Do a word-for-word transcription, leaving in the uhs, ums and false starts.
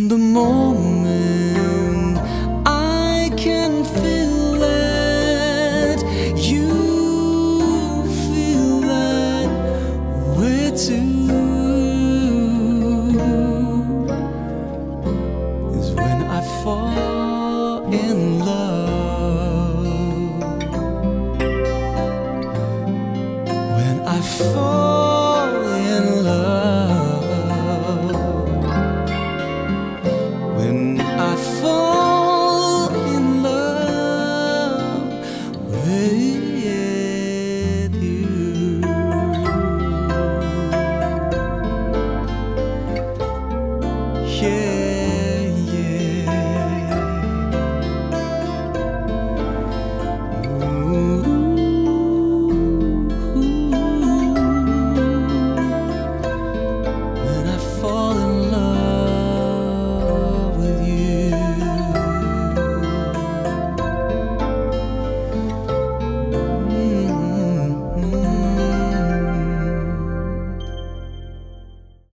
in the moment I can feel that you feel that way too, is when I fall in love. When I fall in love, when I fall